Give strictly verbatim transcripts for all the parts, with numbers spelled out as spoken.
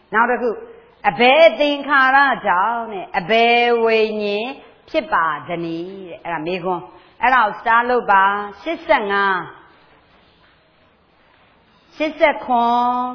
နောက်တစ်ခုအဘယ်သင်္ခါရကြောင့်နဲ့အဘယ်ဝိညာဉ်ဖြစ်ပါသနည်းတဲ့အဲ့ဒါမေခွန်းအဲ့ဒါကိုစတားလုပ်ပါရှစ်ဆယ့်ငါရှစ်ဆယ့်ခွန်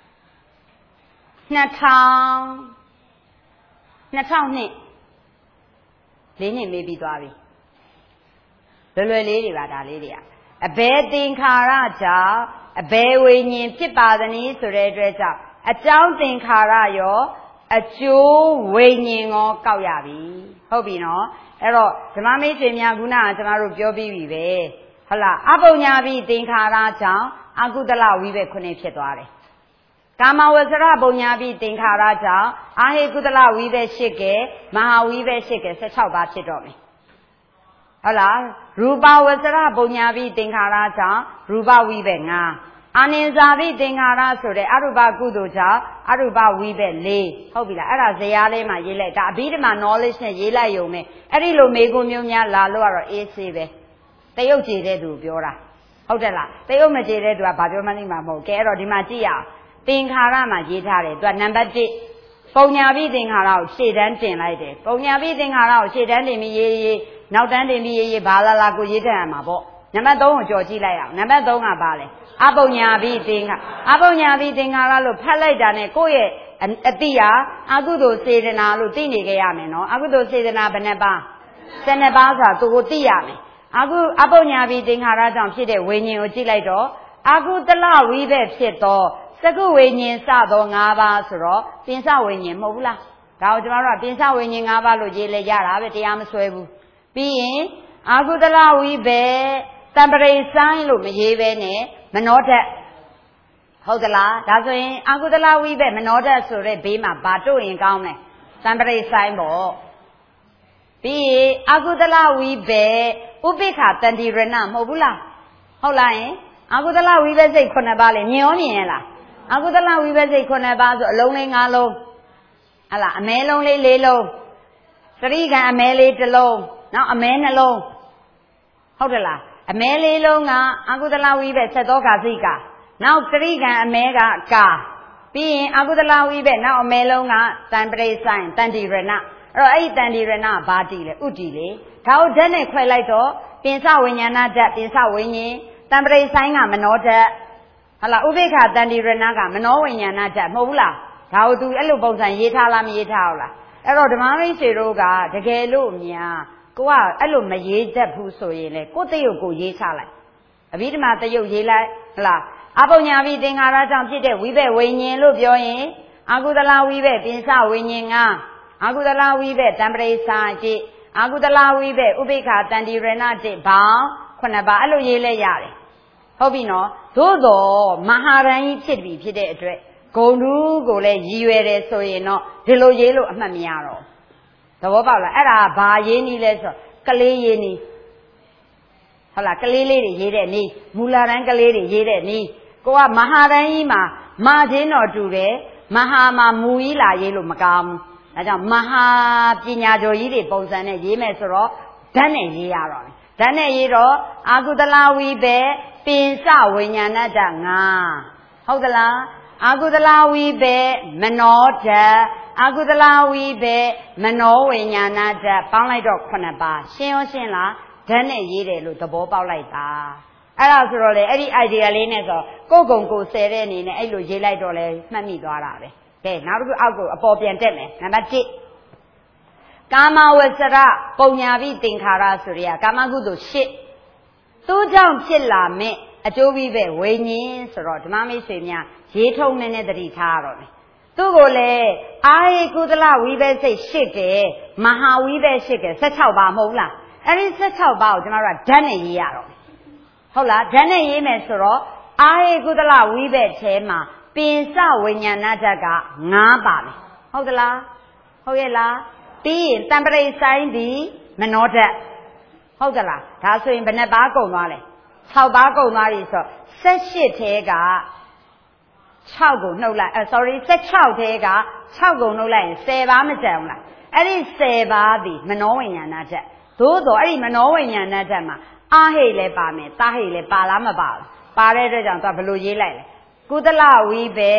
နှစ်ထောင်နှစ်ထောင်နှစ်လေးနှစ်မေးပြီးသွားပြီလွယ်လွယ်လေးတွေပါဒါလေးတွေကအဘယ်သင်္ခါရကြောင့်အဘယ်ဝိညာဉ်ဖြစ်ပါသနည်းဆိုတဲ့အတွက်ကြောင့်အကြောင်းသင်္ခါရရောအကျိုးဝိညာဉ်ရောကောက်ရပြီဟုတ်ပြီနော်အဲ့တော့ဓမ္မမိတ်ဆွေများခုနကကျွန်တော်တို့ပြောပြီးပြီပဲဟုတ်လားအပုညာပိသင်္ခါရကြောင့်အကုသလဝိဘက်ခုနှစ်ဖြစ်သွားတယ်ကာမဝဇ္ဇရပုညာပိသင်္ခါရကြောင့်အာဟိကုသလဝိဘက်ရှစ်ကဲမဟာဝိဘက်ရှစ်ကဲ၁၆ပါးဖြစ်တော့မယ်ဟုတ်လားရူပဝဇ္ဇရပုညာပိသင်္ခါရကြောင့်ရူပဝိဘက်၅အာနိဇာပိသင်္ခါရဆိုတဲ့အရူပကုသိုလ်ကြောင့်အရူပဝိဘက်၄ဟုတ်ပြီလားအဲ့ဒါဇယားလေးမှာရေးလိုက်ဒါအဘိဓမ္မာ knowledge နဲ့ရေးလိုက်ရုံပဲအဲ့ဒီလိုမေးခွန်းမျိုးများလာလို့ကတော့အေးဆေးပဲတရုတ်ကြည်တဲ့သူပြောတာဟုတ်တယ်လားတရုတ်မကြည်တဲ့သူကဘာပြောမှန်းသိမှာမဟုတ်ကဲအဲ့တော့ဒီမှာကြည့်ရအောင်သင်္ခါရမှာရေးထားတယ်သူကနံပါတ်၁ပုံညာပိသင်္ခါရကိုရှေ့တန်းတင်လိုက်တယ်ပုံညာပိသင်္ခါရကိုရှေ့တန်းတင်ပြီးရေးရေးနောက်တန်းတင်ပြီးရေးရေးဘာလာလာကိုရေးထည့်ရမှာပေါ့နံပါတ်၃ကိုကြော်ကြည့်လိုက်အောင်နံပါတ်၃ကဘာလဲအပုညာပိသင်္ခါအပုညာပိသင်္ခါရလို့ဖတ်လိုက်တာနဲ့ကိုယ့်ရဲ့အတိဟာအကုသိုလ်စေတနာလို့သိနေကြရမယ်နော်အကုသိုလ်စေတနာဘယ်နှပါး၁၂ပါးဆိုတာသူကိုသိရမယ်အခုအပုညာပိသင်္ခါရကြောင့်ဖြစ်တဲ့ဝိညာဉ်ကိုကြည့်လိုက်တော့အကုသလဝိဘက်ဖြစ်သောစကုဝိညာဉ်စသော၅ပါးဆိုတော့ပင်စဝိညာဉ်မဟုတ်ဘူးလားဒါကိုကျွန်တော်တို့ကပင်စဝိညာဉ်၅ပါးလို့ရေးလဲရတာပဲတရားမဆွဲဘူးပြီးရင်အကုသလဝိဘက်တံပရိဆိုင်လို့မရေးပဲနဲ့မနောဓာတ်ဟုတ်သလားဒါဆိုရင်အကုသလဝိဘက်မနောဓာတ်ဆိုတဲ့ဘေးမှာဘာတို့ရင်ကောင်းလဲတံပရိဆိုင်ပေါ့ပြီးရင်အကုသလဝိဘက်ဥပိ္ပခာတန္တိရဏမဟုတ်ဘူးလားဟုတ်လားယင်အကုသလဝိဘက်စိတ်ခုနှစ်ပါးလေမြင်ရောမြင်ရလားအကုသလဝိဘက်စိတ်ခုနှစ်ပါးဆိုအလုံးလေး၅လုံးဟလာအမဲလုံးလေး၄လုံးသတိကံအမဲလေးတစ်လုံးနောက်အမဲနှလုံးဟုတ်တယ်လားအမဲလေးလုံးကအကုသလဝိဘက်ဆက်သောကာစိကနောက်သတိကံအမဲကကာပြီးရင်အကုသလဝိဘက်နောက်အမဲလုံးကတန်ပရိဆိုင်တန်တိရဏအဲ့တော့အဲ့ဒီတန်တိရဏဘာတိလဲဥတီလေဒါကိုဓာတ်နဲ့ခွဲလိုက်တော့ပင်စဝိညာဏဓာတ်ပင်စဝိညာဉ်တံပရိဆိုင်ကမနောဓာတ်ဟလာဥပိ္ပခာတန်တိရဏကမနောဝိညာဏဓာတ်မဟုတ်ဘူးလားဒါကိုသူအဲ့လိုပုံစံရေးထားလားမရေးထားဘူးလားအဲ့တော့ဓမ္မမိတ်ဆွေတို့ကတကယ်လို့များကိုကအဲ့လိုမရေးတတ်ဘူးဆိုရင်လေကိုတရုတ်ကိုရေးချလိုက်အဘိဓမ္မာတရုတ်ရေးလိုက်ဟလားအပုညာပိသင်္ခါရကြောင့်ဖြစ်တဲ့ဝိဘက်ဝိညာဉ်လို့ပြောရင်အကုသလဝိဘက်ပင်စဝိညာဉ်ကအကုသလဝိဘက်တံပရိဆိုင်တိအကုသလဝိဘက်ဥပိ္ပခာတန္တိရဏတိဘောင်းခုနှစ်ပါးအဲ့လိုရေးလဲရတယ်ဟုတ်ပြီနော်သို့တော့မဟာရန်ကြီးဖြစ်ပြီဖြစ်တဲ့အတွက်ဂုံတူးကိုလည်းရည်ရွယ်တယ်ဆိုရင်တော့ဒီလိုရေးလို့အမှတ်မရတော့သဘောပေါက်လားအဲ့ဒါဘာရေးနည်းလဲဆိုကလေးရေးနည်းဟုတ်လားကလေးလေးတွေရေးတဲ့နည်းမူလာတန်းကလေးတွေရေးတဲ့နည်းကိုကမဟာရန်ကြီးမှာမာချင်းတော်တူတယ်မဟာမှာမူကြီးလာရေးလို့မကောင်းဘူးဒါကြောင့်မဟာပညာကျော်ကြီးတွေပုံစံနဲ့ရေးမယ်ဆိုတော့ဓာတ်နဲ့ရေးရတော့တယ်ဓာတ်နဲ့ရေးတော့အာကုသလဝိဘက်ပင်စဝိညာဏဓာတ်၅ဟုတ်သလားအာကုသလဝိဘက်မနောဓာတ်အာကုသလဝိဘက်မနောဝိညာဏဓာတ်ပေါင်းလိုက်တော့ခုနှစ်ပါးရှင်းရောရှင်းလားဓာတ်နဲ့ရေးတယ်လို့သဘောပေါက်လိုက်တာအဲ့ဒါဆိုတော့လေအဲ့ဒီ idea လေးနဲ့ဆိုကိုယ်ကုံကိုဆယ်တဲ့အနေနဲ့အဲ့လိုရေးလိုက်တော့လေမှတ်မိသွားတာပဲကဲနောက်တစ်ခုအောက်ကိုအပေါ်ပြန်တက်မယ်နံပါတ်၁ကာမဝဇ္ဇရပုံညာပိသင်္ခါရဆိုရကာမကုသိုလ်၈သူ့ကြောင့်ဖြစ်လာမဲ့အကျိုးပြီးပဲဝိညာဉ်ဆိုတော့ဓမ္မမိတ်ဆွေများရေးထုံးနေနဲ့တတိထားရတော့မယ်သူ့ကိုလေအာဟိကုသလဝိဘက်စိတ်၈ကဲမဟာဝိဘက်၈ကဲ၁၆ပါးမဟုတ်လားအဲ့ဒီ၁၆ပါးကိုကျွန်တော်တို့ကဓာတ်နဲ့ရေးရတော့ဟုတ်လားဓာတ်နဲ့ရေးမယ်ဆိုတော့အာဟိကုသလဝိဘက်ထဲမှာပင်စဝိညာဏဓာတ်က၅ပါမယ်ဟုတ်သလားဟုတ်ရဲ့လားပြီးရင်တံပရိဆိုင်ဒီမနောဓာတ်ဟုတ်သလားဒါဆိုရင်ဘယ်နှပါးကုန်သွားလဲ၆ပါးကုန်သွားပြီဆိုတော့၁၈ထဲက၆ကိုနှုတ်လိုက်အဲ sorry ၁၆ထဲက၆ကိုနှုတ်လိုက်ရင်၁၀ပါးမကျန်ဘူးလားအဲ့ဒီ၁၀ပါးဒီမနောဝိညာဏဓာတ်သို့တော့အဲ့ဒီမနောဝိညာဏဓာတ်မှာအာဟိလည်းပါမယ်တာဟိလည်းပါလားမပါဘူးပါတဲ့အတွက်ကြောင့်သူကဘယ်လိုရေးလိုက်လဲကုသလဝိဘက်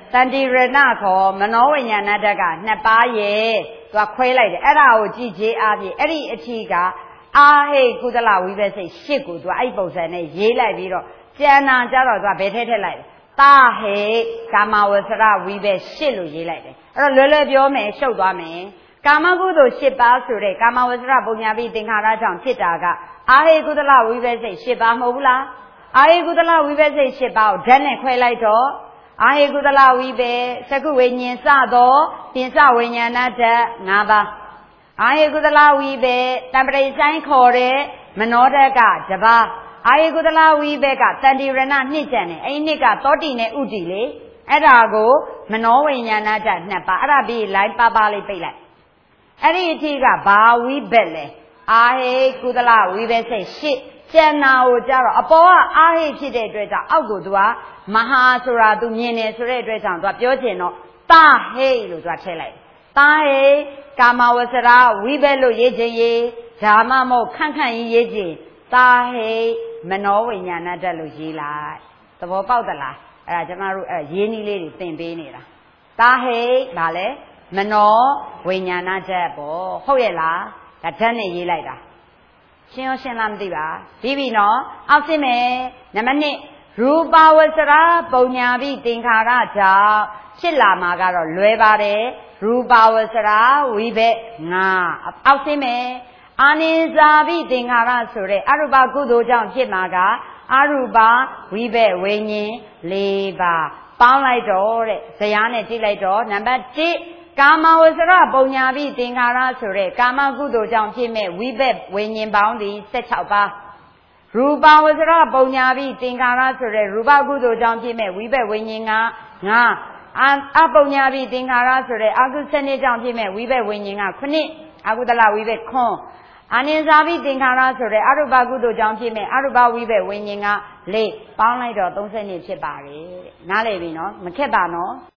တန်တိရဏခေါ်မနောဝိညာဏဓာတ်ကနှစ်ပါးရဲ့သူကခွဲလိုက်တယ်အဲ့ဒါကိုကြည့်ခြင်းအပြင်အဲ့ဒီအထီးကအာဟိကုသလဝိဘက်စိတ်ရှစ်ကိုသူကအဲ့ပုံစံနဲ့ရေးလိုက်ပြီးတော့ကျန်တာကြတော့သူကဘယ်ထည့်ထည့်လိုက်လဲတာဟိကာမဝဆရဝိဘက်ရှစ်လို့ရေးလိုက်တယ်အဲ့တော့လွယ်လွယ်ပြောမယ်ရှုပ်သွားမယ်ကာမကုသိုလ်ရှစ်ပါးဆိုတဲ့ကာမဝဆရပုံညာပြီးသင်္ခါရကြောင့်ဖြစ်တာကအာဟိကုသလဝိဘက်စိတ်ရှစ်ပါးမဟုတ်ဘူးလားအာဟိကုသလဝိဘက်စိတ်ရှစ်ပါးကိုဓာတ်နဲ့ခွဲလိုက်တော့အာဟိကုသလဝိဘက်သကုဝိညာဉ်စသောပြင်စဝိညာဏဓာတ်၅ပါးအာဟိကုသလဝိဘက်တံပရိဆိုင်ခေါ်တဲ့မနောဓာတ်ကတစ်ပါးအာဟိကုသလဝိဘက်ကတန်တိရဏနှစ်ကျန်တယ်အဲ့ဒီနှစ်ကသောတိနဲ့ဥတီလေအဲ့ဒါကိုမနောဝိညာဏဓာတ်နှစ်ပါးအဲ့ဒါပြီးလိုင်းပါပါလေးပိတ်လိုက်အဲ့ဒီအထိကဘာဝိဘက်လဲအာဟိကုသလဝိဘက်စိတ်ရှစ်ကျန်နာကိုကြတော့အပေါ်ကအာဟိဖြစ်တဲ့အတွက်ကြောင့်အောက်ကိုသူကမဟာဆိုတာသူမြင်တယ်ဆိုတဲ့အတွက်ကြောင့်သူကပြောချင်တော့တာဟိလို့သူကထည့်လိုက်တာဟိကာမဝဆရာဝိဘက်လို့ရေးချင်ရေးဓမ္မမဟုတ်ခန့်ခန့်ရေးရေးချင်တာဟိမနောဝိညာဏဓာတ်လို့ရေးလိုက်သဘောပေါက်သလားအဲ့ဒါကျမတို့အဲ့ရေးနည်းလေးတွေသင်ပေးနေတာတာဟိဗာလဲမနောဝိညာဏဓာတ်ပေါ့ဟုတ်ရဲ့လားဒါဓာတ်နဲ့ရေးလိုက်တာရှင်းရောရှင်းလားမသိပါပြီးပြီနော်အောက်စစ်မယ်နံပါတ်နှစ်ရူပဝဆရာပုံညာပြီးသင်္ခါရကြောင့်ဖြစ်လာမှာကတော့လွယ်ပါတယ်ရူပဝဆရာဝိဘက်ငါအောက်စစ်မယ်အာနိဇာပိသင်္ခါရဆိုတဲ့အရူပကုသိုလ်ကြောင့်ဖြစ်မှာကအရူပဝိဘက်ဝိညာဉ်၄ပါးပေါင်းလိုက်တော့တဲ့ဇယားနဲ့ကြည့်လိုက်တော့နံပါတ်တစ်ကာမဝဆရပုံညာပိသင်္ခါရဆိုတဲ့ကာမကုသိုလ်ကြောင့်ဖြစ်မဲ့ဝိဘက်ဝိညာဉ်ပေါင်းသည်၁၆ပါးရူပဝဆရပုံညာပိသင်္ခါရဆိုတဲ့ရူပကုသိုလ်ကြောင့်ဖြစ်မဲ့ဝိဘက်ဝိညာဉ်ကငါအပုံညာပိသင်္ခါရဆိုတဲ့အကုသနှစ်ကြောင့်ဖြစ်မဲ့ဝိဘက်ဝိညာဉ်ကခုနှစ်အကုသလဝိဘက်ခွန်းအာနိဇာပိသင်္ခါရဆိုတဲ့အရူပကုသိုလ်ကြောင့်ဖြစ်မဲ့အရူပဝိဘက်ဝိညာဉ်ကလေးပေါင်းလိုက်တော့၃၂ဖြစ်ပါတယ်တဲ့နားလည်ပြီနော်မခက်ပါနော်